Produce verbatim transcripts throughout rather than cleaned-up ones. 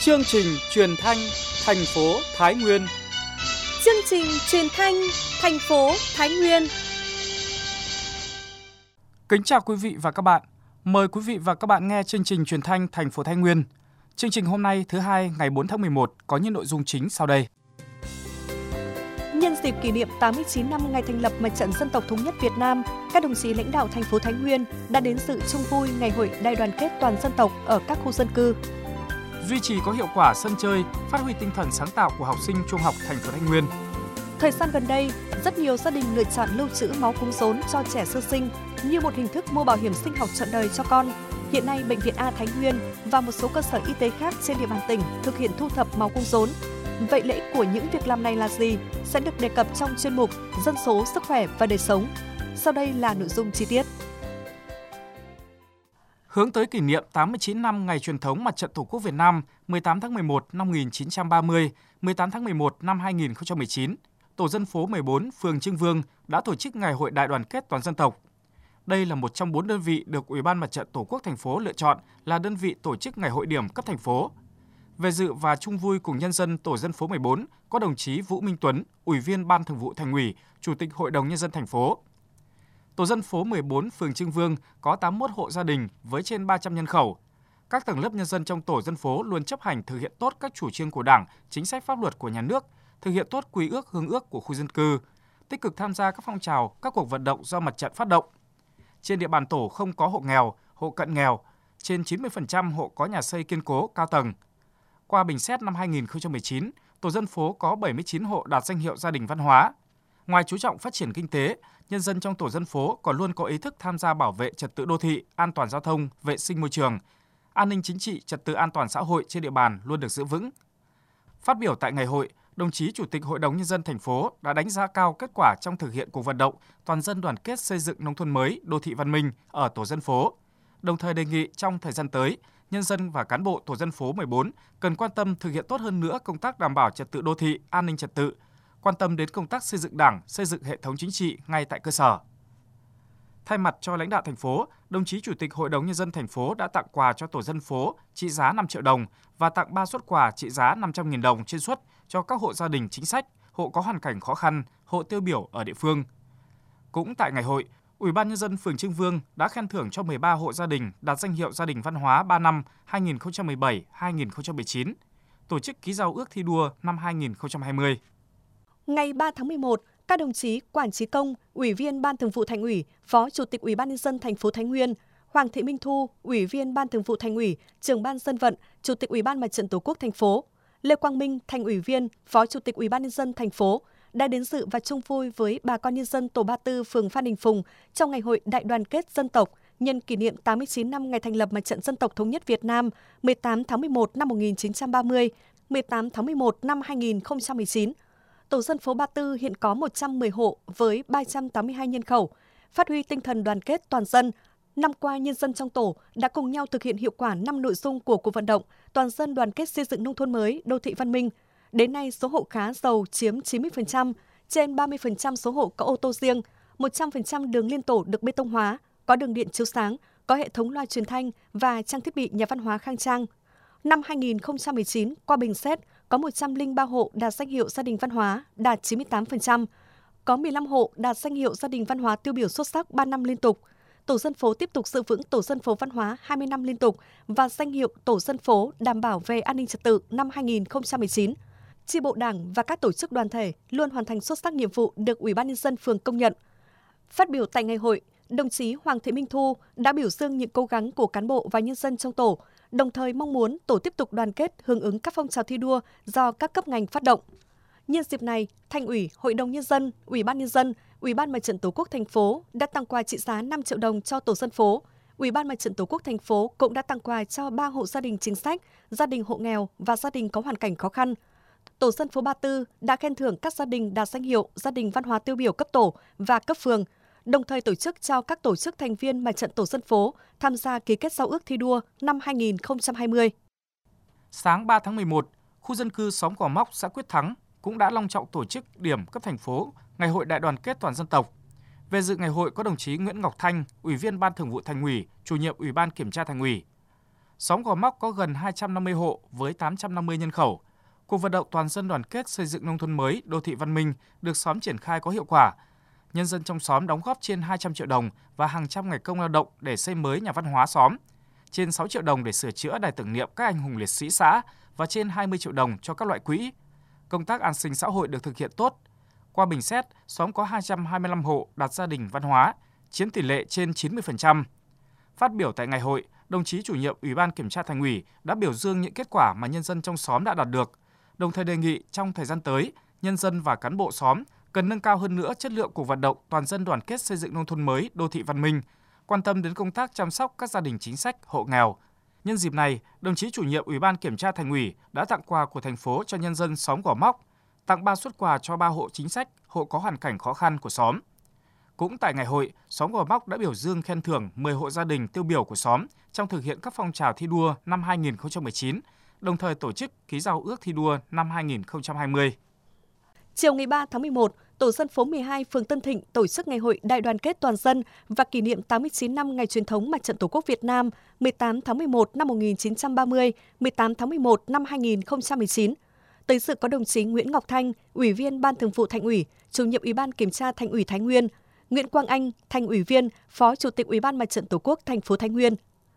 Chương trình truyền thanh thành phố Thái Nguyên. Chương trình truyền thanh thành phố Thái Nguyên. Kính chào quý vị và các bạn. Mời quý vị và các bạn nghe chương trình truyền thanh thành phố Thái Nguyên. Chương trình hôm nay thứ hai ngày bốn tháng mười một có những nội dung chính sau đây. Nhân dịp kỷ niệm tám mươi chín năm ngày thành lập Mặt trận Dân tộc Thống nhất Việt Nam, các đồng chí lãnh đạo thành phố Thái Nguyên đã đến dự chung vui ngày hội đại đoàn kết toàn dân tộc ở các khu dân cư. Duy trì có hiệu quả sân chơi, phát huy tinh thần sáng tạo của học sinh trung học thành phố Thái Nguyên. Thời gian gần đây, rất nhiều gia đình lựa chọn lưu trữ máu cúng rốn cho trẻ sơ sinh như một hình thức mua bảo hiểm sinh học trọn đời cho con. Hiện nay, Bệnh viện A Thái Nguyên và một số cơ sở y tế khác trên địa bàn tỉnh thực hiện thu thập máu cúng rốn. Vậy lợi ích của những việc làm này là gì? Sẽ được đề cập trong chuyên mục Dân số, sức khỏe và đời sống. Sau đây là nội dung chi tiết. Hướng tới kỷ niệm tám mươi chín năm ngày truyền thống Mặt trận Tổ quốc Việt Nam mười tám tháng mười một năm một nghìn chín trăm ba mươi, mười tám tháng mười một năm hai nghìn không trăm mười chín, Tổ dân phố mười bốn, phường Trưng Vương đã tổ chức Ngày hội đại đoàn kết toàn dân tộc. Đây là một trong bốn đơn vị được Ủy ban Mặt trận Tổ quốc thành phố lựa chọn là đơn vị tổ chức ngày hội điểm cấp thành phố. Về dự và chung vui cùng nhân dân tổ dân phố mười bốn có đồng chí Vũ Minh Tuấn, Ủy viên Ban Thường vụ Thành ủy, Chủ tịch Hội đồng Nhân dân thành phố. Tổ dân phố mười bốn, phường Trưng Vương có tám mươi mốt hộ gia đình với trên ba trăm nhân khẩu. Các tầng lớp nhân dân trong tổ dân phố luôn chấp hành thực hiện tốt các chủ trương của Đảng, chính sách pháp luật của nhà nước, thực hiện tốt quy ước hương ước của khu dân cư, tích cực tham gia các phong trào, các cuộc vận động do mặt trận phát động. Trên địa bàn tổ không có hộ nghèo, hộ cận nghèo, trên chín mươi phần trăm hộ có nhà xây kiên cố cao tầng. Qua bình xét năm hai nghìn không trăm mười chín, tổ dân phố có bảy mươi chín hộ đạt danh hiệu gia đình văn hóa. Ngoài chú trọng phát triển kinh tế, nhân dân trong tổ dân phố còn luôn có ý thức tham gia bảo vệ trật tự đô thị, an toàn giao thông, vệ sinh môi trường, an ninh chính trị, trật tự an toàn xã hội trên địa bàn luôn được giữ vững. Phát biểu tại ngày hội, đồng chí Chủ tịch Hội đồng Nhân dân thành phố đã đánh giá cao kết quả trong thực hiện cuộc vận động toàn dân đoàn kết xây dựng nông thôn mới, đô thị văn minh ở tổ dân phố. Đồng thời đề nghị trong thời gian tới, nhân dân và cán bộ tổ dân phố mười bốn cần quan tâm thực hiện tốt hơn nữa công tác đảm bảo trật tự đô thị, an ninh trật tự, quan tâm đến công tác xây dựng Đảng, xây dựng hệ thống chính trị ngay tại cơ sở. Thay mặt cho lãnh đạo thành phố, đồng chí Chủ tịch Hội đồng Nhân dân thành phố đã tặng quà cho tổ dân phố trị giá năm triệu đồng và tặng ba suất quà trị giá năm trăm nghìn đồng trên suất cho các hộ gia đình chính sách, hộ có hoàn cảnh khó khăn, hộ tiêu biểu ở địa phương. Cũng tại ngày hội, Ủy ban Nhân dân phường Trưng Vương đã khen thưởng cho mười ba hộ gia đình đạt danh hiệu gia đình văn hóa ba năm hai nghìn không trăm mười bảy đến hai nghìn không trăm mười chín, tổ chức ký giao ước thi đua năm hai nghìn không trăm hai mươi. Ngày ba tháng mười một, các đồng chí Quản Chí Công, Ủy viên Ban Thường vụ Thành ủy, Phó Chủ tịch Ủy ban Nhân dân thành phố Thái Nguyên, Hoàng Thị Minh Thu, Ủy viên Ban Thường vụ Thành ủy, Trưởng ban Dân vận, Chủ tịch Ủy ban Mặt trận Tổ quốc thành phố, Lê Quang Minh, Thành ủy viên, Phó Chủ tịch Ủy ban Nhân dân thành phố đã đến dự và chung vui với bà con nhân dân tổ ba mươi tư, phường Phan Đình Phùng trong ngày hội đại đoàn kết dân tộc nhân kỷ niệm tám mươi chín năm ngày thành lập Mặt trận Dân tộc Thống nhất Việt Nam mười tám tháng mười một năm một nghìn chín trăm ba mươi, mười tám tháng mười một năm hai nghìn không trăm mười chín. Tổ dân phố ba mươi tư hiện có một trăm mười hộ với ba trăm tám mươi hai nhân khẩu. Phát huy tinh thần đoàn kết toàn dân, năm qua nhân dân trong tổ đã cùng nhau thực hiện hiệu quả năm nội dung của cuộc vận động toàn dân đoàn kết xây dựng nông thôn mới, đô thị văn minh. Đến nay, số hộ khá giàu chiếm chín mươi phần trăm, trên ba mươi phần trăm số hộ có ô tô riêng, một trăm phần trăm đường liên tổ được bê tông hóa, có đường điện chiếu sáng, có hệ thống loa truyền thanh và trang thiết bị nhà văn hóa khang trang. Năm hai nghìn không trăm mười chín, qua bình xét, có một trăm lẻ ba hộ đạt danh hiệu gia đình văn hóa, đạt chín mươi tám phần trăm. Có mười lăm hộ đạt danh hiệu gia đình văn hóa tiêu biểu xuất sắc ba năm liên tục. Tổ dân phố tiếp tục giữ vững tổ dân phố văn hóa hai mươi năm liên tục và danh hiệu tổ dân phố đảm bảo về an ninh trật tự năm hai nghìn không trăm mười chín. Chi bộ Đảng và các tổ chức đoàn thể luôn hoàn thành xuất sắc nhiệm vụ được Ủy ban Nhân dân phường công nhận. Phát biểu tại ngày hội, đồng chí Hoàng Thị Minh Thu đã biểu dương những cố gắng của cán bộ và nhân dân trong tổ, đồng thời mong muốn tổ tiếp tục đoàn kết hưởng ứng các phong trào thi đua do các cấp ngành phát động. Nhân dịp này, Thành ủy, Hội đồng Nhân dân, Ủy ban Nhân dân, Ủy ban Mặt trận Tổ quốc thành phố đã tặng quà trị giá năm triệu đồng cho tổ dân phố. Ủy ban Mặt trận Tổ quốc thành phố cũng đã tặng quà cho ba hộ gia đình chính sách, gia đình hộ nghèo và gia đình có hoàn cảnh khó khăn. Tổ dân phố ba mươi tư đã khen thưởng các gia đình đạt danh hiệu gia đình văn hóa tiêu biểu cấp tổ và cấp phường, đồng thời tổ chức cho các tổ chức thành viên Mặt trận tổ dân phố tham gia ký kết giao ước thi đua năm hai nghìn không trăm hai mươi. Sáng ba tháng mười một, khu dân cư xóm Gò Móc, xã Quyết Thắng cũng đã long trọng tổ chức điểm cấp thành phố Ngày hội đại đoàn kết toàn dân tộc. Về dự ngày hội có đồng chí Nguyễn Ngọc Thanh, Ủy viên Ban Thường vụ Thành ủy, Chủ nhiệm Ủy ban Kiểm tra Thành ủy. Xóm Gò Móc có gần hai trăm năm mươi hộ với tám trăm năm mươi nhân khẩu. Cuộc vận động toàn dân đoàn kết xây dựng nông thôn mới, đô thị văn minh được xóm triển khai có hiệu quả. Nhân dân trong xóm đóng góp trên hai trăm triệu đồng và hàng trăm ngày công lao động để xây mới nhà văn hóa xóm, trên sáu triệu đồng để sửa chữa đài tưởng niệm các anh hùng liệt sĩ xã và trên hai mươi triệu đồng cho các loại quỹ. Công tác an sinh xã hội được thực hiện tốt. Qua bình xét, xóm có hai trăm hai mươi lăm hộ đạt gia đình văn hóa, chiếm tỷ lệ trên chín mươi phần trăm. Phát biểu tại ngày hội, đồng chí chủ nhiệm Ủy ban Kiểm tra Thành ủy đã biểu dương những kết quả mà nhân dân trong xóm đã đạt được, đồng thời đề nghị trong thời gian tới, nhân dân và cán bộ xóm cần nâng cao hơn nữa chất lượng cuộc vận động toàn dân đoàn kết xây dựng nông thôn mới, đô thị văn minh, quan tâm đến công tác chăm sóc các gia đình chính sách, hộ nghèo. Nhân dịp này, đồng chí chủ nhiệm Ủy ban Kiểm tra Thành ủy đã tặng quà của thành phố cho nhân dân xóm Gò Móc, tặng ba suất quà cho ba hộ chính sách, hộ có hoàn cảnh khó khăn của xóm. Cũng tại ngày hội, xóm Gò Móc đã biểu dương khen thưởng mười hộ gia đình tiêu biểu của xóm trong thực hiện các phong trào thi đua năm hai nghìn không trăm mười chín, đồng thời tổ chức ký giao ước thi đua năm hai nghìn không trăm hai mươi. Chiều ngày ba tháng mười một, Tổ dân phố mười hai, phường Tân Thịnh tổ chức ngày hội đại đoàn kết toàn dân và kỷ niệm tám mươi chín năm ngày truyền thống Mặt trận Tổ quốc Việt Nam mười tám tháng mười một năm một nghìn chín trăm ba mươi, mười tám tháng mười một năm hai nghìn không trăm mười chín. Tới dự có đồng chí Nguyễn Ngọc Thanh, Ủy viên Ban Thường vụ Thành ủy, Chủ nhiệm Ủy ban Kiểm tra Thành ủy Thái Nguyên, Nguyễn Quang Anh, Thành ủy viên, Phó Chủ tịch Ủy ban Mặt trận Tổ quốc thành phố Thái Nguyên.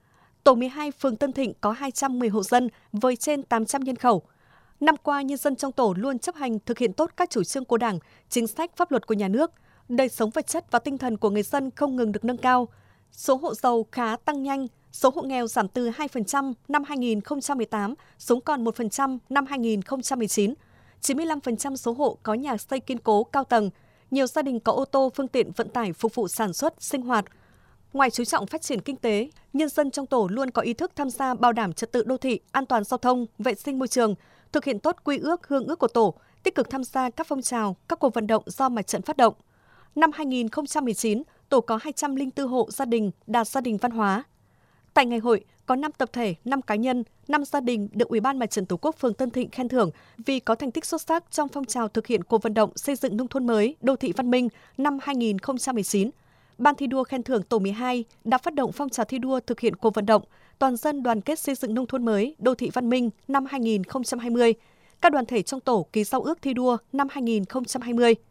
Tổ mười hai, phường Tân Thịnh có hai trăm mười hộ dân với trên tám trăm nhân khẩu. Năm qua, nhân dân trong tổ luôn chấp hành thực hiện tốt các chủ trương của Đảng, chính sách pháp luật của nhà nước, đời sống vật chất và tinh thần của người dân không ngừng được nâng cao. Số hộ giàu khá tăng nhanh, số hộ nghèo giảm từ hai phần trăm năm hai nghìn không trăm mười tám xuống còn một phần trăm năm hai nghìn không trăm mười chín. chín mươi lăm phần trăm số hộ có nhà xây kiên cố cao tầng, nhiều gia đình có ô tô phương tiện vận tải phục vụ sản xuất, sinh hoạt. Ngoài chú trọng phát triển kinh tế, nhân dân trong tổ luôn có ý thức tham gia bảo đảm trật tự đô thị, an toàn giao thông, vệ sinh môi trường, thực hiện tốt quy ước, hương ước của tổ, tích cực tham gia các phong trào, các cuộc vận động do mặt trận phát động. Năm hai nghìn không trăm mười chín, tổ có hai trăm lẻ bốn hộ gia đình đạt gia đình văn hóa. Tại ngày hội, có năm tập thể, năm cá nhân, năm gia đình được Ủy ban Mặt trận Tổ quốc phường Tân Thịnh khen thưởng vì có thành tích xuất sắc trong phong trào thực hiện cuộc vận động xây dựng nông thôn mới, đô thị văn minh năm hai nghìn không trăm mười chín. Ban thi đua khen thưởng tổ mười hai đã phát động phong trào thi đua thực hiện cuộc vận động toàn dân đoàn kết xây dựng nông thôn mới, đô thị văn minh năm hai nghìn không trăm hai mươi. Các đoàn thể trong tổ ký giao ước thi đua năm hai nghìn không trăm hai mươi.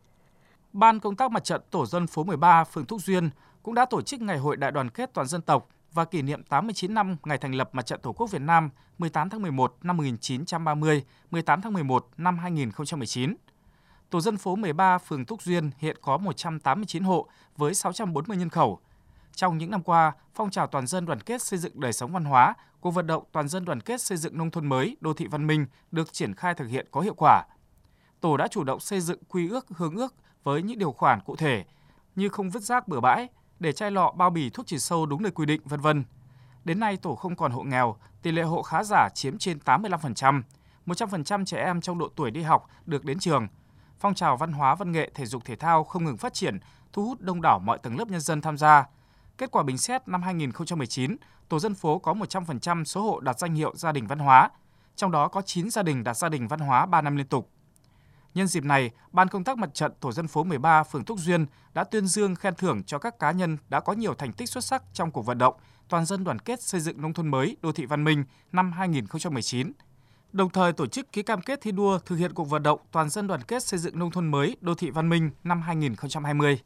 Ban công tác mặt trận tổ dân phố mười ba, phường Thúc Duyên cũng đã tổ chức ngày hội đại đoàn kết toàn dân tộc và kỷ niệm tám mươi chín năm ngày thành lập Mặt trận Tổ quốc Việt Nam mười tám tháng mười một năm một nghìn chín trăm ba mươi, mười tám tháng mười một năm hai nghìn không trăm mười chín. Tổ dân phố mười ba, phường Thúc Duyên hiện có một trăm tám mươi chín hộ với sáu trăm bốn mươi nhân khẩu. Trong những năm qua, phong trào toàn dân đoàn kết xây dựng đời sống văn hóa, cuộc vận động toàn dân đoàn kết xây dựng nông thôn mới, đô thị văn minh được triển khai thực hiện có hiệu quả. Tổ đã chủ động xây dựng quy ước, hương ước với những điều khoản cụ thể như không vứt rác bừa bãi, để chai lọ, bao bì thuốc trừ sâu đúng nơi quy định, vân vân. Đến nay, tổ không còn hộ nghèo, tỷ lệ hộ khá giả chiếm trên tám mươi lăm phần trăm, một trăm phần trăm trẻ em trong độ tuổi đi học được đến trường. Phong trào văn hóa, văn nghệ, thể dục thể thao không ngừng phát triển, thu hút đông đảo mọi tầng lớp nhân dân tham gia. Kết quả bình xét năm hai nghìn không trăm mười chín, tổ dân phố có một trăm phần trăm số hộ đạt danh hiệu gia đình văn hóa, trong đó có chín gia đình đạt gia đình văn hóa ba năm liên tục. Nhân dịp này, Ban công tác mặt trận tổ dân phố mười ba, phường Thúc Duyên đã tuyên dương khen thưởng cho các cá nhân đã có nhiều thành tích xuất sắc trong cuộc vận động toàn dân đoàn kết xây dựng nông thôn mới, đô thị văn minh năm hai nghìn không trăm mười chín. Đồng thời tổ chức ký cam kết thi đua thực hiện cuộc vận động toàn dân đoàn kết xây dựng nông thôn mới, đô thị văn minh năm hai nghìn không trăm hai mươi.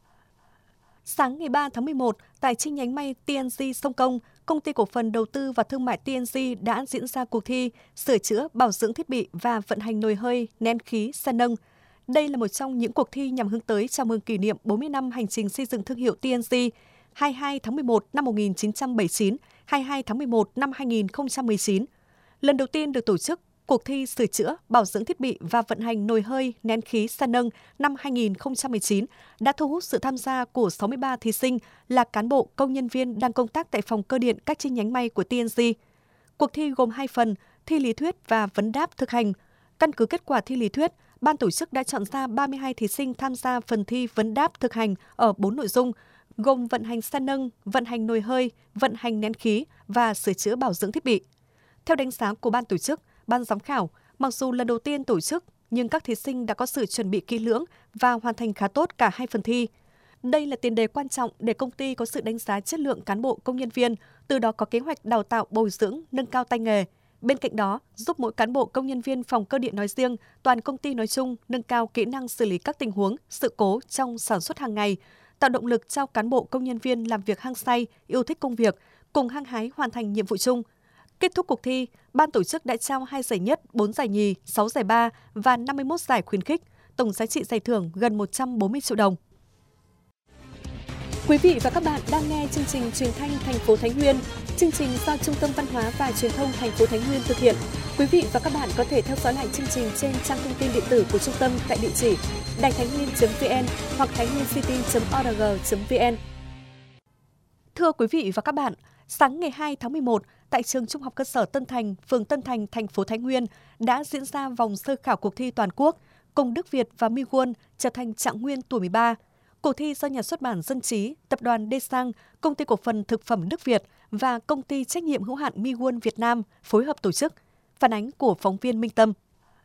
Sáng ngày ba tháng mười một, tại chi nhánh may tê en giê Sông Công, Công ty Cổ phần Đầu tư và Thương mại tê en giê đã diễn ra cuộc thi sửa chữa, bảo dưỡng thiết bị và vận hành nồi hơi, nén khí, xe nâng. Đây là một trong những cuộc thi nhằm hướng tới chào mừng kỷ niệm bốn mươi năm hành trình xây dựng thương hiệu tê en giê hai mươi hai tháng mười một năm một nghìn chín trăm bảy mươi chín, hai mươi hai tháng mười một năm hai nghìn không trăm mười chín. Lần đầu tiên được tổ chức, cuộc thi sửa chữa, bảo dưỡng thiết bị và vận hành nồi hơi, nén khí, xe nâng năm hai nghìn không trăm mười chín đã thu hút sự tham gia của sáu mươi ba thí sinh là cán bộ, công nhân viên đang công tác tại phòng cơ điện các chi nhánh may của tê en giê. Cuộc thi gồm hai phần, thi lý thuyết và vấn đáp thực hành. Căn cứ kết quả thi lý thuyết, ban tổ chức đã chọn ra ba mươi hai thí sinh tham gia phần thi vấn đáp thực hành ở bốn nội dung, gồm vận hành xe nâng, vận hành nồi hơi, vận hành nén khí và sửa chữa bảo dưỡng thiết bị. Theo đánh giá của ban tổ chức, ban giám khảo, mặc dù lần đầu tiên tổ chức, nhưng các thí sinh đã có sự chuẩn bị kỹ lưỡng và hoàn thành khá tốt cả hai phần thi. Đây là tiền đề quan trọng để công ty có sự đánh giá chất lượng cán bộ công nhân viên, từ đó có kế hoạch đào tạo bồi dưỡng, nâng cao tay nghề. Bên cạnh đó, giúp mỗi cán bộ công nhân viên phòng cơ điện nói riêng, toàn công ty nói chung nâng cao kỹ năng xử lý các tình huống, sự cố trong sản xuất hàng ngày, tạo động lực cho cán bộ công nhân viên làm việc hăng say, yêu thích công việc, cùng hăng hái hoàn thành nhiệm vụ chung. Kết thúc cuộc thi, ban tổ chức đã trao hai giải nhất, bốn giải nhì, sáu giải ba và năm mươi mốt giải khuyến khích, tổng giá trị giải thưởng gần một trăm bốn mươi triệu đồng. Quý vị và các bạn đang nghe chương trình truyền thanh thành phố Thái Nguyên. Chương trình do Trung tâm Văn hóa và Truyền thông thành phố Thái Nguyên thực hiện. Quý vị và các bạn có thể theo dõi lại chương trình trên trang thông tin điện tử của trung tâm tại địa chỉ đài thái nguyên chấm vn hoặc thái nguyên city chấm org chấm vn. Thưa quý vị và các bạn, sáng ngày hai tháng mười một, tại trường Trung học cơ sở Tân Thành, phường Tân Thành, thành phố Thái Nguyên đã diễn ra vòng sơ khảo cuộc thi toàn quốc cùng Đức Việt và Mi Won trở thành trạng nguyên tuổi mười ba. Cuộc thi do Nhà xuất bản Dân trí, Tập đoàn Desang, Công ty cổ phần Thực phẩm Đức Việt và Công ty trách nhiệm hữu hạn Mi Won Việt Nam phối hợp tổ chức. Phản ánh của phóng viên Minh Tâm.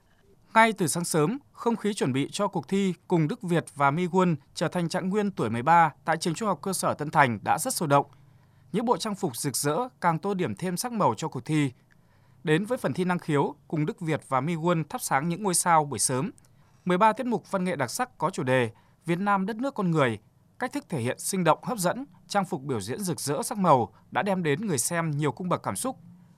Ngay từ sáng sớm, không khí chuẩn bị cho cuộc thi cùng Đức Việt và Mi Won trở thành trạng nguyên tuổi mười ba tại trường Trung học cơ sở Tân Thành đã rất sôi động. Những bộ trang phục rực rỡ càng tô điểm thêm sắc màu cho cuộc thi. Đến với phần thi năng khiếu, cùng Đức Việt và Mi Won thắp sáng những ngôi sao buổi sớm. mười ba tiết mục văn nghệ đặc sắc có chủ đề Việt Nam đất nước con người, cách thức thể hiện sinh động hấp dẫn, trang phục biểu diễn rực rỡ sắc màu đã đem đến người xem nhiều cung bậc cảm xúc.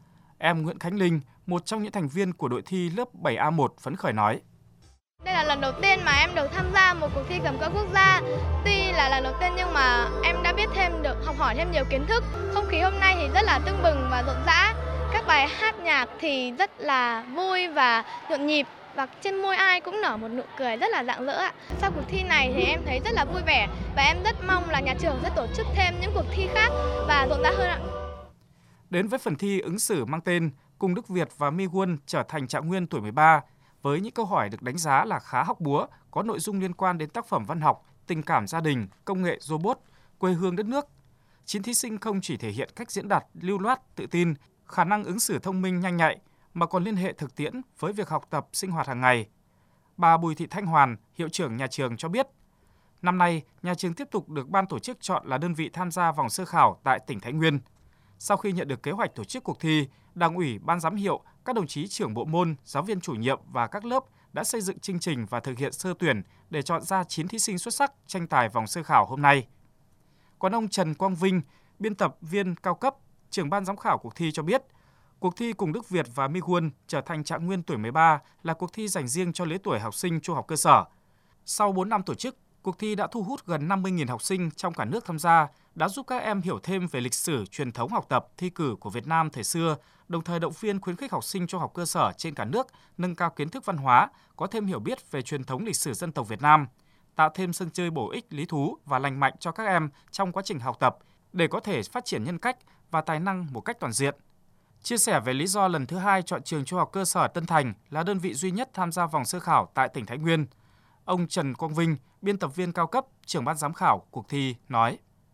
Em Nguyễn Khánh Linh, một trong những thành viên của đội thi lớp bảy A một phấn khởi nói: Đây là lần đầu tiên mà em được tham gia một cuộc thi tầm cỡ quốc gia. Tuy là lần đầu tiên nhưng mà em đã biết thêm được, học hỏi thêm nhiều kiến thức. Không khí hôm nay thì rất là tưng bừng và rộn rã. Các bài hát nhạc thì rất là vui và nhộn nhịp. Và trên môi ai cũng nở một nụ cười rất là rạng rỡ ạ. Sau cuộc thi này thì em thấy rất là vui vẻ và em rất mong là nhà trường sẽ tổ chức thêm những cuộc thi khác và rộn rã hơn ạ. Đến với phần thi ứng xử mang tên cùng Đức Việt và Mi Won trở thành trạng nguyên tuổi mười ba với những câu hỏi được đánh giá là khá hóc búa, có nội dung liên quan đến tác phẩm văn học, tình cảm gia đình, công nghệ robot, quê hương đất nước. Chín thí sinh không chỉ thể hiện cách diễn đạt lưu loát, tự tin, khả năng ứng xử thông minh nhanh nhạy, mà còn liên hệ thực tiễn với việc học tập sinh hoạt hàng ngày. Bà Bùi Thị Thanh Hoàn, hiệu trưởng nhà trường cho biết, năm nay, nhà trường tiếp tục được ban tổ chức chọn là đơn vị tham gia vòng sơ khảo tại tỉnh Thái Nguyên. Sau khi nhận được kế hoạch tổ chức cuộc thi, Đảng ủy, Ban giám hiệu, các đồng chí trưởng bộ môn, giáo viên chủ nhiệm và các lớp đã xây dựng chương trình và thực hiện sơ tuyển để chọn ra chín thí sinh xuất sắc tranh tài vòng sơ khảo hôm nay. Còn ông Trần Quang Vinh, biên tập viên cao cấp, trưởng ban giám khảo cuộc thi cho biết, cuộc thi cùng Đức Việt và Mi Won trở thành trạng nguyên tuổi mười ba là cuộc thi dành riêng cho lứa tuổi học sinh trung học cơ sở. Sau bốn năm tổ chức, cuộc thi đã thu hút gần năm mươi nghìn học sinh trong cả nước tham gia, đã giúp các em hiểu thêm về lịch sử, truyền thống học tập, thi cử của Việt Nam thời xưa, đồng thời động viên khuyến khích học sinh trung học cơ sở trên cả nước nâng cao kiến thức văn hóa, có thêm hiểu biết về truyền thống lịch sử dân tộc Việt Nam, tạo thêm sân chơi bổ ích, lý thú và lành mạnh cho các em trong quá trình học tập để có thể phát triển nhân cách và tài năng một cách toàn diện. Chia sẻ về lý do lần thứ hai chọn trường Trung học cơ sở Tân Thành là đơn vị duy nhất tham gia vòng sơ khảo tại tỉnh Thái Nguyên, ông Trần Quang Vinh, biên tập viên cao cấp, trưởng ban giám khảo cuộc thi nói: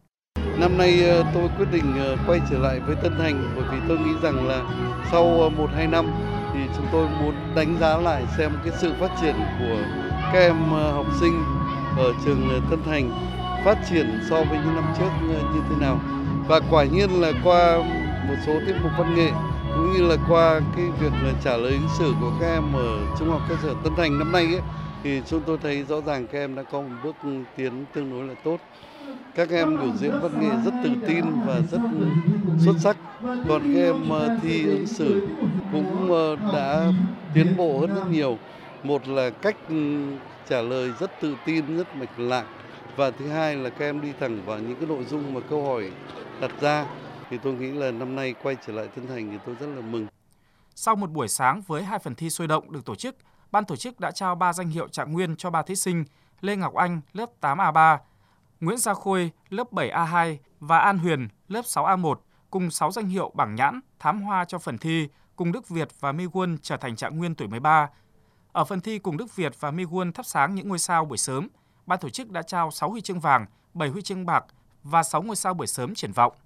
Năm nay tôi quyết định quay trở lại với Tân Thành bởi vì tôi nghĩ rằng là sau một hai năm thì chúng tôi muốn đánh giá lại xem cái sự phát triển của các em học sinh ở trường Tân Thành phát triển so với những năm trước như thế nào. Và quả nhiên là qua một số tiết mục văn nghệ cũng như là qua cái việc là trả lời ứng xử của các em ở Trung học cơ sở Tân Thành năm nay ấy, thì chúng tôi thấy rõ ràng các em đã có một bước tiến tương đối là tốt. Các em biểu diễn văn nghệ rất tự tin và rất xuất sắc. Còn các em thi ứng xử cũng đã tiến bộ hơn rất nhiều. Một là cách trả lời rất tự tin, rất mạch lạc. Và thứ hai là các em đi thẳng vào những cái nội dung mà câu hỏi đặt ra. Thì tôi nghĩ là năm nay quay trở lại Tân Thành thì tôi rất là mừng. Sau một buổi sáng với hai phần thi sôi động được tổ chức, ban tổ chức đã trao ba danh hiệu trạng nguyên cho ba thí sinh Lê Ngọc Anh, lớp tám A ba, Nguyễn Gia Khôi, lớp bảy A hai và An Huyền, lớp sáu A một, cùng sáu danh hiệu bảng nhãn, thám hoa cho phần thi cùng Đức Việt và Mi Won trở thành trạng nguyên tuổi mười ba. Ở phần thi cùng Đức Việt và Mi Won thắp sáng những ngôi sao buổi sớm, ban tổ chức đã trao sáu huy chương vàng, bảy huy chương bạc và sáu ngôi sao buổi sớm triển vọng.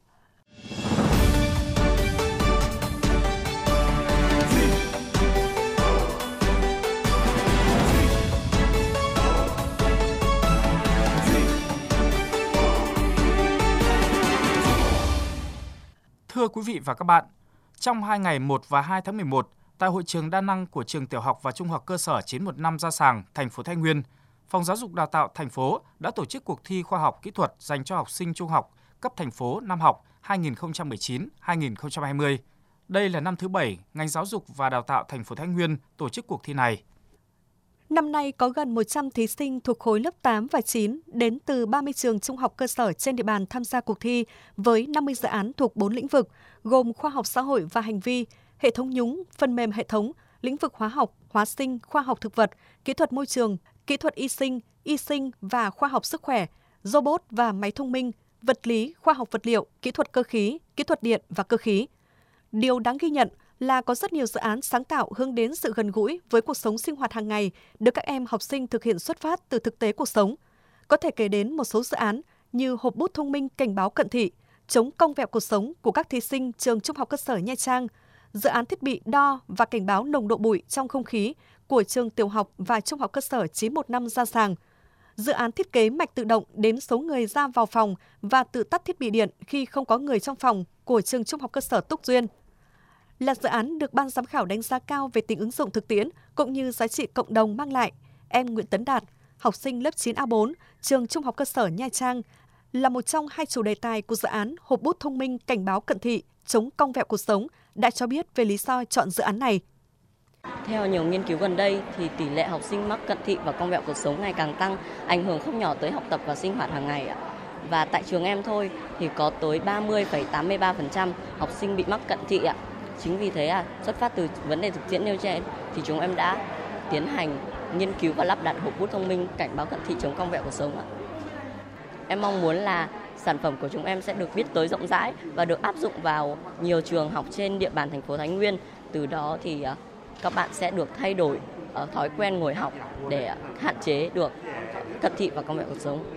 Thưa quý vị và các bạn, trong hai ngày một và hai tháng mười một, tại hội trường đa năng của trường tiểu học và trung học cơ sở chín một năm Gia Sàng, thành phố Thái Nguyên, Phòng Giáo dục Đào tạo thành phố đã tổ chức cuộc thi khoa học kỹ thuật dành cho học sinh trung học cấp thành phố năm học hai nghìn không trăm mười chín hai nghìn không trăm hai mươi. Đây là năm thứ bảy ngành giáo dục và đào tạo thành phố Thái Nguyên tổ chức cuộc thi này. Năm nay có gần một trăm thí sinh thuộc khối lớp tám và chín đến từ ba mươi trường trung học cơ sở trên địa bàn tham gia cuộc thi với năm mươi dự án thuộc bốn lĩnh vực gồm khoa học xã hội và hành vi, hệ thống nhúng, phần mềm hệ thống, lĩnh vực hóa học, hóa sinh, khoa học thực vật, kỹ thuật môi trường, kỹ thuật y sinh, y sinh và khoa học sức khỏe, robot và máy thông minh, vật lý, khoa học vật liệu, kỹ thuật cơ khí, kỹ thuật điện và cơ khí. Điều đáng ghi nhận là có rất nhiều dự án sáng tạo hướng đến sự gần gũi với cuộc sống sinh hoạt hàng ngày được các em học sinh thực hiện xuất phát từ thực tế cuộc sống. Có thể kể đến một số dự án như hộp bút thông minh cảnh báo cận thị, chống cong vẹo cuộc sống của các thí sinh trường Trung học cơ sở Nha Trang, dự án thiết bị đo và cảnh báo nồng độ bụi trong không khí của trường tiểu học và Trung học cơ sở chín một năm Gia Sàng, dự án thiết kế mạch tự động đếm số người ra vào phòng và tự tắt thiết bị điện khi không có người trong phòng của trường Trung học cơ sở Túc Duyên. Là dự án được ban giám khảo đánh giá cao về tính ứng dụng thực tiễn cũng như giá trị cộng đồng mang lại. Em Nguyễn Tấn Đạt, học sinh lớp chín A bốn, trường Trung học cơ sở Nha Trang, là một trong hai chủ đề tài của dự án hộp bút thông minh cảnh báo cận thị, chống cong vẹo cuộc sống, đã cho biết về lý do chọn dự án này. Theo nhiều nghiên cứu gần đây, thì tỷ lệ học sinh mắc cận thị và cong vẹo cuộc sống ngày càng tăng, ảnh hưởng không nhỏ tới học tập và sinh hoạt hàng ngày. Và tại trường em thôi thì có tới ba mươi phẩy tám mươi ba phần trăm học sinh bị mắc cận thị ạ. Chính vì thế à, xuất phát từ vấn đề thực tiễn nêu trên thì chúng em đã tiến hành nghiên cứu và lắp đặt hộp bút thông minh cảnh báo cận thị chống cong vẹo cuộc sống ạ. Em mong muốn là sản phẩm của chúng em sẽ được biết tới rộng rãi và được áp dụng vào nhiều trường học trên địa bàn thành phố Thái Nguyên. Từ đó thì các bạn sẽ được thay đổi thói quen ngồi học để hạn chế được cận thị và cong vẹo cuộc sống.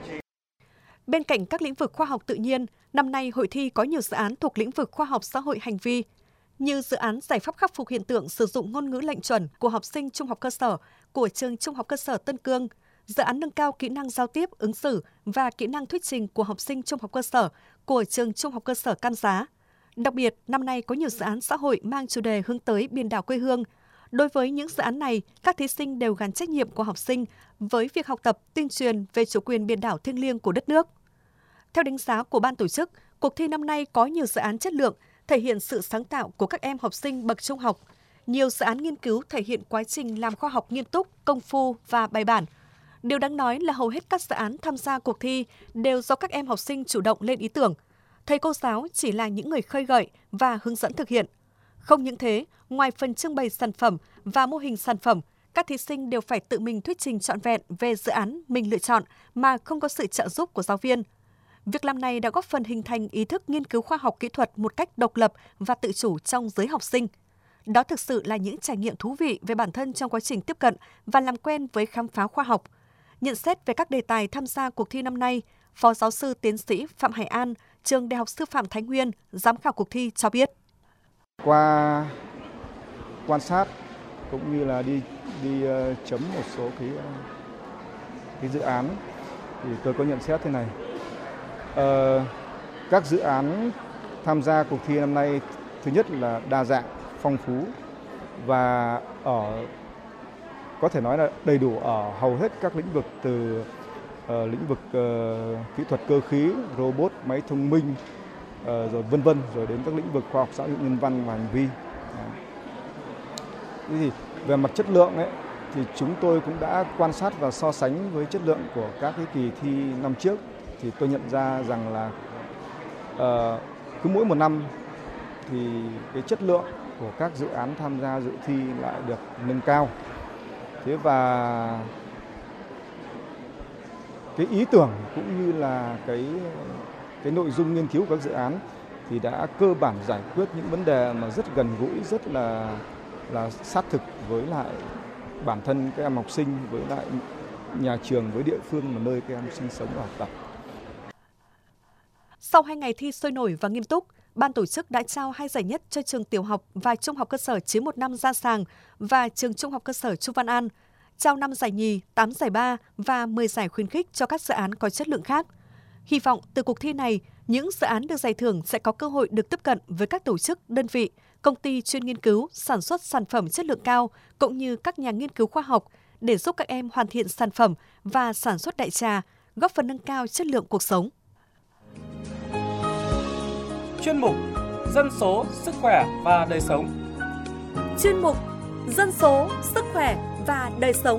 Bên cạnh các lĩnh vực khoa học tự nhiên, năm nay hội thi có nhiều dự án thuộc lĩnh vực khoa học xã hội hành vi, như dự án giải pháp khắc phục hiện tượng sử dụng ngôn ngữ lệnh chuẩn của học sinh trung học cơ sở của trường Trung học cơ sở Tân Cương, dự án nâng cao kỹ năng giao tiếp, ứng xử và kỹ năng thuyết trình của học sinh trung học cơ sở của trường Trung học cơ sở Can Giá. Đặc biệt, năm nay có nhiều dự án xã hội mang chủ đề hướng tới biển đảo quê hương. Đối với những dự án này, các thí sinh đều gắn trách nhiệm của học sinh với việc học tập, tuyên truyền về chủ quyền biển đảo thiêng liêng của đất nước. Theo đánh giá của ban tổ chức, cuộc thi năm nay có nhiều dự án chất lượng, thể hiện sự sáng tạo của các em học sinh bậc trung học. Nhiều dự án nghiên cứu thể hiện quá trình làm khoa học nghiêm túc, công phu và bài bản. Điều đáng nói là hầu hết các dự án tham gia cuộc thi đều do các em học sinh chủ động lên ý tưởng. Thầy cô giáo chỉ là những người khơi gợi và hướng dẫn thực hiện. Không những thế, ngoài phần trưng bày sản phẩm và mô hình sản phẩm, các thí sinh đều phải tự mình thuyết trình trọn vẹn về dự án mình lựa chọn mà không có sự trợ giúp của giáo viên. Việc làm này đã góp phần hình thành ý thức nghiên cứu khoa học kỹ thuật một cách độc lập và tự chủ trong giới học sinh. Đó thực sự là những trải nghiệm thú vị về bản thân trong quá trình tiếp cận và làm quen với khám phá khoa học. Nhận xét về các đề tài tham gia cuộc thi năm nay, Phó giáo sư tiến sĩ Phạm Hải An, trường Đại học Sư phạm Thái Nguyên, giám khảo cuộc thi cho biết. Qua quan sát cũng như là đi đi uh, chấm một số cái, uh, cái dự án thì tôi có nhận xét thế này. Uh, các dự án tham gia cuộc thi năm nay thứ nhất là đa dạng, phong phú và ở có thể nói là đầy đủ ở hầu hết các lĩnh vực, từ uh, lĩnh vực uh, kỹ thuật cơ khí, robot, máy thông minh, uh, rồi vân vân, rồi đến các lĩnh vực khoa học xã hội nhân văn và hành vi. Thế thì về mặt chất lượng ấy, thì chúng tôi cũng đã quan sát và so sánh với chất lượng của các cái kỳ thi năm trước, thì tôi nhận ra rằng là uh, cứ mỗi một năm thì cái chất lượng của các dự án tham gia dự thi lại được nâng cao. Thế và cái ý tưởng cũng như là cái cái nội dung nghiên cứu của các dự án thì đã cơ bản giải quyết những vấn đề mà rất gần gũi, rất là là sát thực với lại bản thân các em học sinh, với lại nhà trường, với địa phương mà nơi các em sinh sống và học tập. Sau hai ngày thi sôi nổi và nghiêm túc, ban tổ chức đã trao hai giải nhất cho trường tiểu học và trung học cơ sở chín một năm Gia Sàng và trường trung học cơ sở Chu Văn An, trao năm giải nhì, tám giải ba và mười giải khuyến khích cho các dự án có chất lượng khác. Hy vọng từ cuộc thi này, Những dự án được giải thưởng sẽ có cơ hội được tiếp cận với các tổ chức, đơn vị, công ty chuyên nghiên cứu, sản xuất sản phẩm chất lượng cao, cũng như các nhà nghiên cứu khoa học để giúp các em hoàn thiện sản phẩm và sản xuất đại trà, góp phần nâng cao chất lượng cuộc sống. Chuyên mục Dân số, sức khỏe và đời sống. Chuyên mục Dân số, sức khỏe và đời sống.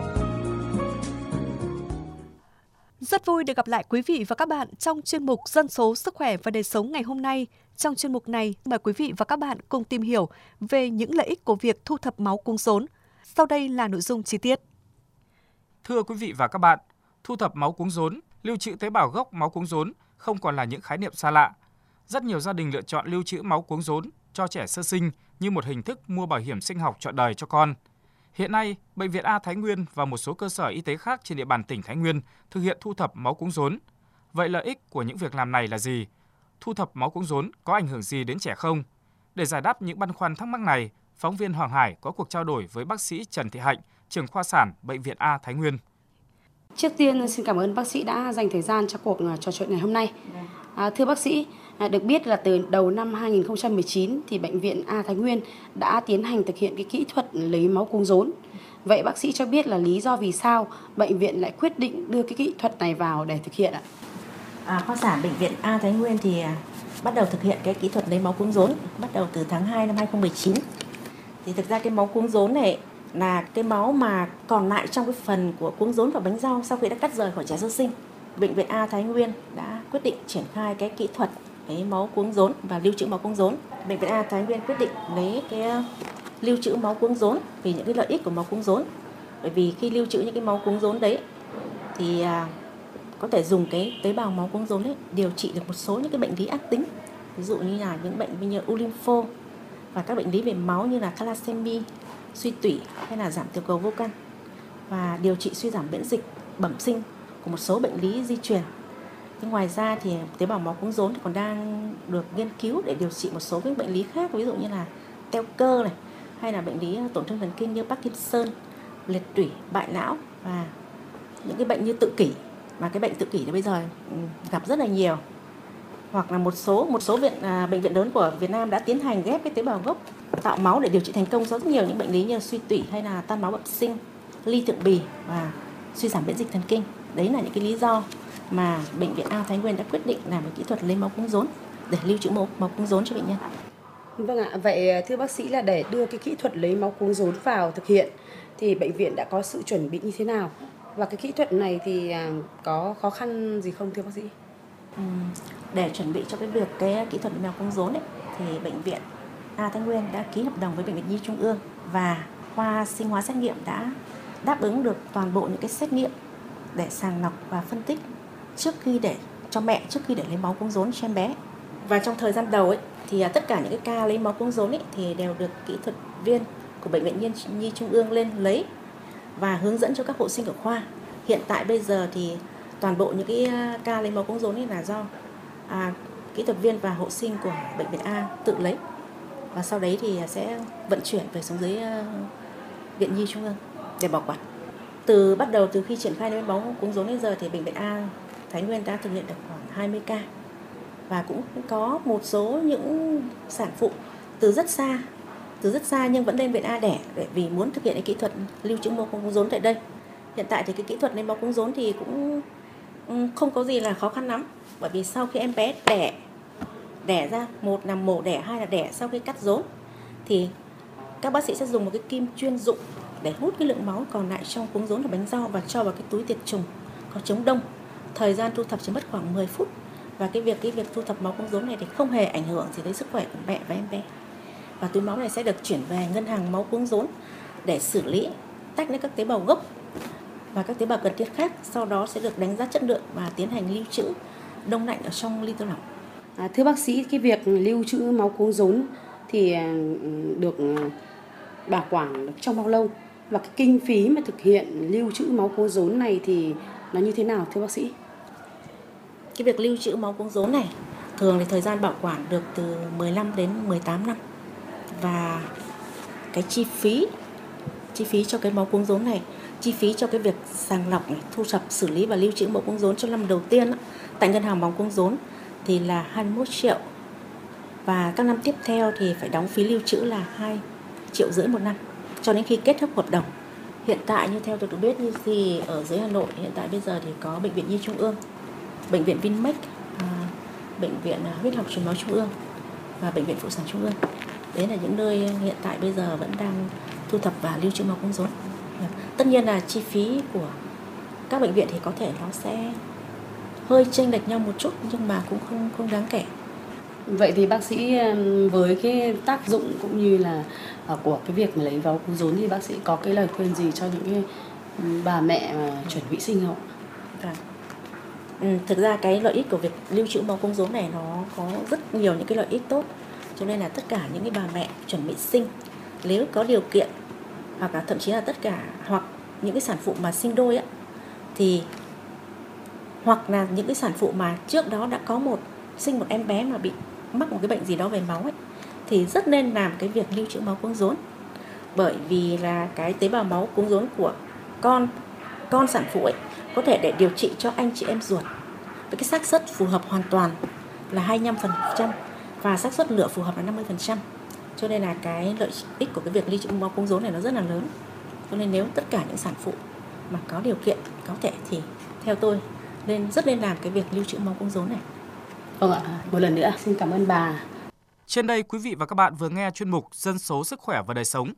Rất vui được gặp lại quý vị và các bạn trong chuyên mục Dân số, sức khỏe và đời sống ngày hôm nay. Trong chuyên mục này, mời quý vị và các bạn cùng tìm hiểu về những lợi ích của việc thu thập máu cuống rốn. Sau đây là nội dung chi tiết. Thưa quý vị và các bạn, thu thập máu cuống rốn, lưu trữ tế bào gốc máu cuống rốn không còn là những khái niệm xa lạ. Rất nhiều gia đình lựa chọn lưu trữ máu cuống rốn cho trẻ sơ sinh như một hình thức mua bảo hiểm sinh học trọn đời cho con. Hiện nay, Bệnh viện A Thái Nguyên và một số cơ sở y tế khác trên địa bàn tỉnh Thái Nguyên thực hiện thu thập máu cuống rốn. Vậy lợi ích của những việc làm này là gì? Thu thập máu cuống rốn có ảnh hưởng gì đến trẻ không? Để giải đáp những băn khoăn thắc mắc này, phóng viên Hoàng Hải có cuộc trao đổi với bác sĩ Trần Thị Hạnh, trưởng khoa sản Bệnh viện A Thái Nguyên. Trước tiên xin cảm ơn bác sĩ đã dành thời gian cho cuộc trò chuyện ngày hôm nay. À, thưa bác sĩ, được biết là từ đầu năm hai nghìn không trăm mười chín thì Bệnh viện A Thái Nguyên đã tiến hành thực hiện cái kỹ thuật lấy máu cuống rốn. Vậy bác sĩ cho biết là lý do vì sao bệnh viện lại quyết định đưa cái kỹ thuật này vào để thực hiện ạ? À, khoa sản Bệnh viện A Thái Nguyên thì à, bắt đầu thực hiện cái kỹ thuật lấy máu cuống rốn bắt đầu từ tháng hai năm hai nghìn không trăm mười chín. Thì thực ra cái máu cuống rốn này là cái máu mà còn lại trong cái phần của cuống rốn và bánh rau sau khi đã cắt rời khỏi trẻ sơ sinh. Bệnh viện A Thái Nguyên đã quyết định triển khai cái kỹ thuật lấy máu cuống rốn và lưu trữ máu cuống rốn. Bệnh viện A Thái Nguyên quyết định lấy cái lưu trữ máu cuống rốn vì những cái lợi ích của máu cuống rốn. Bởi vì khi lưu trữ những cái máu cuống rốn đấy thì à, có thể dùng cái tế bào máu cuống rốn đấy điều trị được một số những cái bệnh lý ác tính, ví dụ như là những bệnh như u lympho và các bệnh lý về máu như là thalassemia, suy tủy hay là giảm tiểu cầu vô căn, và điều trị suy giảm miễn dịch bẩm sinh của một số bệnh lý di truyền. Nhưng ngoài ra thì tế bào máu cuống rốn còn đang được nghiên cứu để điều trị một số các bệnh lý khác, ví dụ như là teo cơ này, hay là bệnh lý tổn thương thần kinh như Parkinson, liệt tủy, bại não và những cái bệnh như tự kỷ. Mà cái bệnh tự kỷ thì bây giờ gặp rất là nhiều. Hoặc là một số một số viện à, bệnh viện lớn của Việt Nam đã tiến hành ghép cái tế bào gốc tạo máu để điều trị thành công cho rất nhiều những bệnh lý như suy tủy hay là tan máu bẩm sinh, ly thượng bì và suy giảm miễn dịch thần kinh. Đấy là những cái lý do mà Bệnh viện A Thái Nguyên đã quyết định làm một kỹ thuật lấy máu cuống rốn để lưu trữ máu, máu cuống rốn cho bệnh nhân. Vâng ạ, vậy thưa bác sĩ là để đưa cái kỹ thuật lấy máu cuống rốn vào thực hiện thì bệnh viện đã có sự chuẩn bị như thế nào? Và cái kỹ thuật này thì có khó khăn gì không thưa bác sĩ? Ừ, để chuẩn bị cho cái việc cái kỹ thuật lấy máu cuống rốn ấy, thì Bệnh viện A Thái Nguyên đã ký hợp đồng với Bệnh viện Nhi Trung ương và khoa sinh hóa xét nghiệm đã đáp ứng được toàn bộ những cái xét nghiệm để sàng lọc và phân tích trước khi để cho mẹ trước khi để lấy máu cuống rốn cho em bé. Và trong thời gian đầu ấy thì tất cả những cái ca lấy máu cuống rốn ấy thì đều được kỹ thuật viên của Bệnh viện Nhi Trung ương lên lấy và hướng dẫn cho các hộ sinh của khoa. Hiện tại bây giờ thì toàn bộ những cái ca lấy máu cuống rốn ấy là do à, kỹ thuật viên và hộ sinh của Bệnh viện A tự lấy, và sau đấy thì sẽ vận chuyển về xuống dưới uh, Viện Nhi Trung ương để bảo quản. Từ bắt đầu từ khi triển khai lấy máu cuống rốn đến giờ thì Bệnh viện A Thái Nguyên đã thực hiện được khoảng hai mươi ca, và cũng có một số những sản phụ từ rất xa, từ rất xa nhưng vẫn lên Viện A đẻ để vì muốn thực hiện cái kỹ thuật lưu trữ máu cuống rốn tại đây. Hiện tại thì cái kỹ thuật lấy máu cuống rốn thì cũng không có gì là khó khăn lắm, bởi vì sau khi em bé đẻ đẻ ra, một là mổ đẻ, hai là đẻ sau khi cắt rốn thì các bác sĩ sẽ dùng một cái kim chuyên dụng để hút cái lượng máu còn lại trong cuống rốn và bánh rau và cho vào cái túi tiệt trùng có chống đông. Thời gian thu thập chỉ mất khoảng mười phút, và cái việc cái việc thu thập máu cuống rốn này thì không hề ảnh hưởng gì đến sức khỏe của mẹ và em bé. Và túi máu này sẽ được chuyển về ngân hàng máu cuống rốn để xử lý, tách lấy các tế bào gốc và các tế bào cần thiết khác, sau đó sẽ được đánh giá chất lượng và tiến hành lưu trữ đông lạnh ở trong ly tô lỏng. À, thưa bác sĩ, cái việc lưu trữ máu cuống rốn thì được bảo quản được trong bao lâu, và cái kinh phí mà thực hiện lưu trữ máu cuống rốn này thì nó như thế nào thưa bác sĩ? Cái việc lưu trữ máu cuống rốn này thường thì thời gian bảo quản được từ mười lăm đến mười tám năm, và cái chi phí chi phí cho cái máu cuống rốn này, chi phí cho cái việc sàng lọc này, thu thập, xử lý và lưu trữ máu cuống rốn trong năm đầu tiên tại ngân hàng máu cuống rốn thì là hai mươi mốt triệu. Và các năm tiếp theo thì phải đóng phí lưu trữ là hai triệu rưỡi một năm cho đến khi kết thúc hợp đồng. Hiện tại như theo tôi được biết thì ở dưới Hà Nội hiện tại bây giờ thì có Bệnh viện Nhi Trung ương, Bệnh viện Vinmec, à, Bệnh viện Huyết học Truyền máu Trung ương và Bệnh viện Phụ sản Trung ương. Đấy là những nơi hiện tại bây giờ vẫn đang thu thập và lưu trữ máu cung rốn. Tất nhiên là chi phí của các bệnh viện thì có thể nó sẽ hơi chênh lệch nhau một chút nhưng mà cũng không không đáng kể. Vậy thì bác sĩ với cái tác dụng cũng như là của cái việc mà lấy máu cung rốn thì bác sĩ có cái lời khuyên gì cho những cái bà mẹ mà chuẩn bị sinh không? À. Ừ, thực ra cái lợi ích của việc lưu trữ máu cung rốn này nó có rất nhiều những cái lợi ích tốt, cho nên là tất cả những cái bà mẹ chuẩn bị sinh nếu có điều kiện hoặc là thậm chí là tất cả hoặc những cái sản phụ mà sinh đôi á, thì hoặc là những cái sản phụ mà trước đó đã có một sinh một em bé mà bị mắc một cái bệnh gì đó về máu ấy, thì rất nên làm cái việc lưu trữ máu cung rốn, bởi vì là cái tế bào máu cung rốn của con con sản phụ ấy có thể để điều trị cho anh chị em ruột với cái xác suất phù hợp hoàn toàn là hai mươi lăm phần trăm và xác suất lựa phù hợp là năm mươi phần trăm. Cho nên là cái lợi ích của cái việc lưu trữ máu cung rốn này nó rất là lớn. Cho nên nếu tất cả những sản phụ mà có điều kiện có thể thì theo tôi nên rất nên làm cái việc lưu trữ máu cung rốn này. Vâng ạ, một lần nữa xin cảm ơn bà. Trên đây quý vị và các bạn vừa nghe chuyên mục Dân số sức khỏe và đời sống.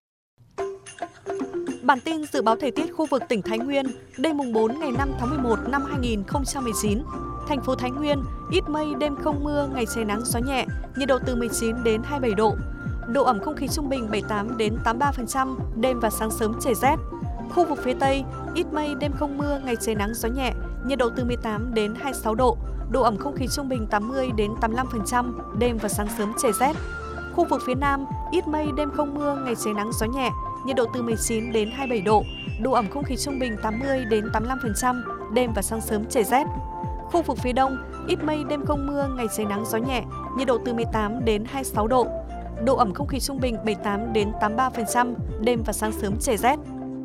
Bản tin dự báo thời tiết khu vực tỉnh Thái Nguyên, đêm mùng bốn ngày năm tháng mười một năm hai nghìn không trăm mười chín. Thành phố Thái Nguyên, ít mây, đêm không mưa, ngày trời nắng gió nhẹ, nhiệt độ từ mười chín đến hai mươi bảy độ. Độ ẩm không khí trung bình bảy mươi tám đến tám mươi ba phần trăm, đêm và sáng sớm trời rét. Khu vực phía Tây, ít mây, đêm không mưa, ngày trời nắng gió nhẹ, nhiệt độ từ mười tám đến hai mươi sáu độ. Độ ẩm không khí trung bình tám mươi đến tám mươi lăm phần trăm, đêm và sáng sớm trời rét. Khu vực phía Nam, ít mây, đêm không mưa, ngày trời nắng gió nhẹ, nhiệt độ từ mười chín đến hai mươi bảy độ. Độ ẩm không khí trung bình tám mươi đến tám mươi lăm phần trăm, đêm và sáng sớm trời rét. Khu vực phía Đông, ít mây, đêm không mưa, ngày trời nắng gió nhẹ, nhiệt độ từ mười tám đến hai mươi sáu độ. Độ ẩm không khí trung bình bảy mươi tám đến tám mươi ba phần trăm, đêm và sáng sớm trời rét.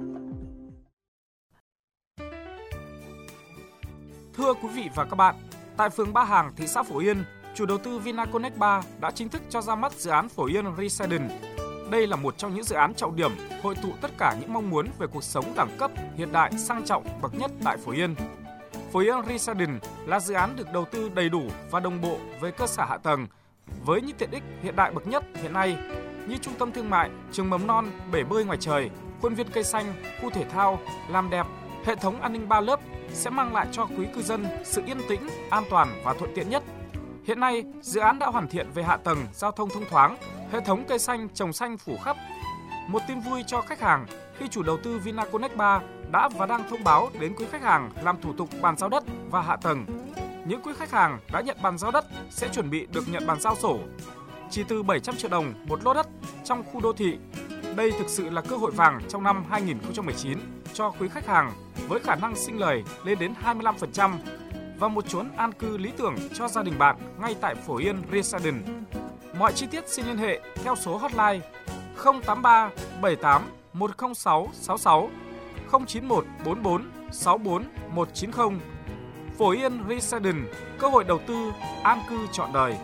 Thưa quý vị và các bạn, tại phường Ba Hàng, thị xã Phổ Yên, chủ đầu tư Vinaconex ba đã chính thức cho ra mắt dự án Phổ Yên Residence. Đây là một trong những dự án trọng điểm hội tụ tất cả những mong muốn về cuộc sống đẳng cấp, hiện đại, sang trọng bậc nhất tại Phổ Yên. Phổ Yên Residence là dự án được đầu tư đầy đủ và đồng bộ về cơ sở hạ tầng với những tiện ích hiện đại bậc nhất hiện nay như trung tâm thương mại, trường mầm non, bể bơi ngoài trời, khuôn viên cây xanh, khu thể thao, làm đẹp, hệ thống an ninh ba lớp sẽ mang lại cho quý cư dân sự yên tĩnh, an toàn và thuận tiện nhất. Hiện nay, dự án đã hoàn thiện về hạ tầng, giao thông thông thoáng, hệ thống cây xanh trồng xanh phủ khắp. Một tin vui cho khách hàng khi chủ đầu tư Vinaconex ba đã và đang thông báo đến quý khách hàng làm thủ tục bàn giao đất và hạ tầng. Những quý khách hàng đã nhận bàn giao đất sẽ chuẩn bị được nhận bàn giao sổ. Chỉ từ bảy trăm triệu đồng một lô đất trong khu đô thị. Đây thực sự là cơ hội vàng trong năm hai nghìn không trăm mười chín cho quý khách hàng với khả năng sinh lời lên đến hai mươi lăm phần trăm và một chốn an cư lý tưởng cho gia đình bạn ngay tại Phổ Yên Residence. Mọi chi tiết xin liên hệ theo số hotline không tám ba bảy tám một không sáu sáu sáu, không chín một bốn bốn sáu bốn một chín không. Phổ Yên Residence, cơ hội đầu tư an cư trọn đời.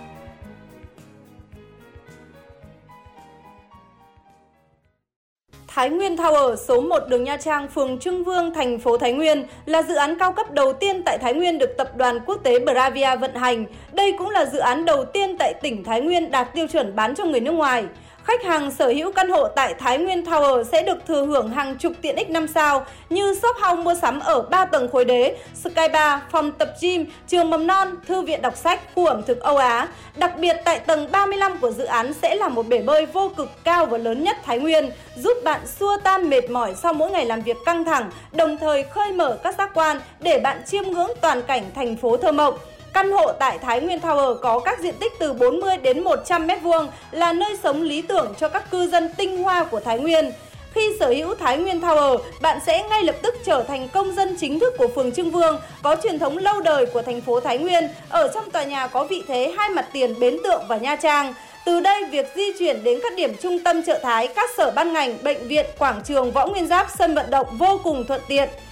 Thái Nguyên Tower số một đường Nha Trang, phường Trưng Vương, thành phố Thái Nguyên là dự án cao cấp đầu tiên tại Thái Nguyên được tập đoàn quốc tế Bravia vận hành. Đây cũng là dự án đầu tiên tại tỉnh Thái Nguyên đạt tiêu chuẩn bán cho người nước ngoài. Khách hàng sở hữu căn hộ tại Thái Nguyên Tower sẽ được thừa hưởng hàng chục tiện ích năm sao như shop house mua sắm ở ba tầng khối đế, sky bar, phòng tập gym, trường mầm non, thư viện đọc sách, khu ẩm thực Âu Á. Đặc biệt tại tầng ba mươi lăm của dự án sẽ là một bể bơi vô cực cao và lớn nhất Thái Nguyên, giúp bạn xua tan mệt mỏi sau mỗi ngày làm việc căng thẳng, đồng thời khơi mở các giác quan để bạn chiêm ngưỡng toàn cảnh thành phố thơ mộng. Căn hộ tại Thái Nguyên Tower có các diện tích từ bốn mươi đến một trăm mét vuông, là nơi sống lý tưởng cho các cư dân tinh hoa của Thái Nguyên. Khi sở hữu Thái Nguyên Tower, bạn sẽ ngay lập tức trở thành công dân chính thức của phường Trưng Vương, có truyền thống lâu đời của thành phố Thái Nguyên. Ở trong tòa nhà có vị thế hai mặt tiền Bến Tượng và Nha Trang. Từ đây, việc di chuyển đến các điểm trung tâm chợ Thái, các sở ban ngành, bệnh viện, quảng trường Võ Nguyên Giáp, sân vận động vô cùng thuận tiện.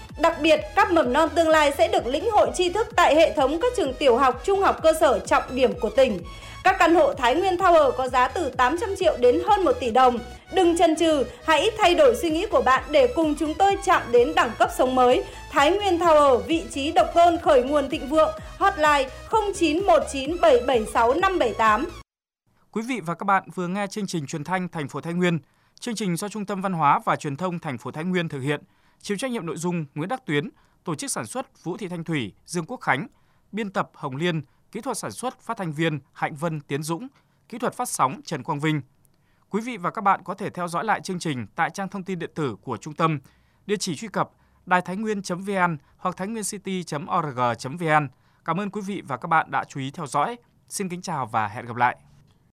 Đặc biệt, các mầm non tương lai sẽ được lĩnh hội tri thức tại hệ thống các trường tiểu học, trung học cơ sở trọng điểm của tỉnh. Các căn hộ Thái Nguyên Tower có giá từ tám trăm triệu đến hơn một tỷ đồng. Đừng chần chừ, hãy thay đổi suy nghĩ của bạn để cùng chúng tôi chạm đến đẳng cấp sống mới. Thái Nguyên Tower, vị trí độc tôn khởi nguồn thịnh vượng, hotline không chín một chín bảy bảy sáu năm bảy tám. Quý vị và các bạn vừa nghe chương trình truyền thanh thành phố Thái Nguyên. Chương trình do Trung tâm Văn hóa và Truyền thông thành phố Thái Nguyên thực hiện. Chịu trách nhiệm nội dung Nguyễn Đắc Tuyến, tổ chức sản xuất Vũ Thị Thanh Thủy, Dương Quốc Khánh, biên tập Hồng Liên, kỹ thuật sản xuất phát thanh viên Hạnh Vân Tiến Dũng, kỹ thuật phát sóng Trần Quang Vinh. Quý vị và các bạn có thể theo dõi lại chương trình tại trang thông tin điện tử của trung tâm, địa chỉ truy cập đài thái nguyên chấm vn hoặc thái nguyên city chấm org chấm vn. Cảm ơn quý vị và các bạn đã chú ý theo dõi. Xin kính chào và hẹn gặp lại.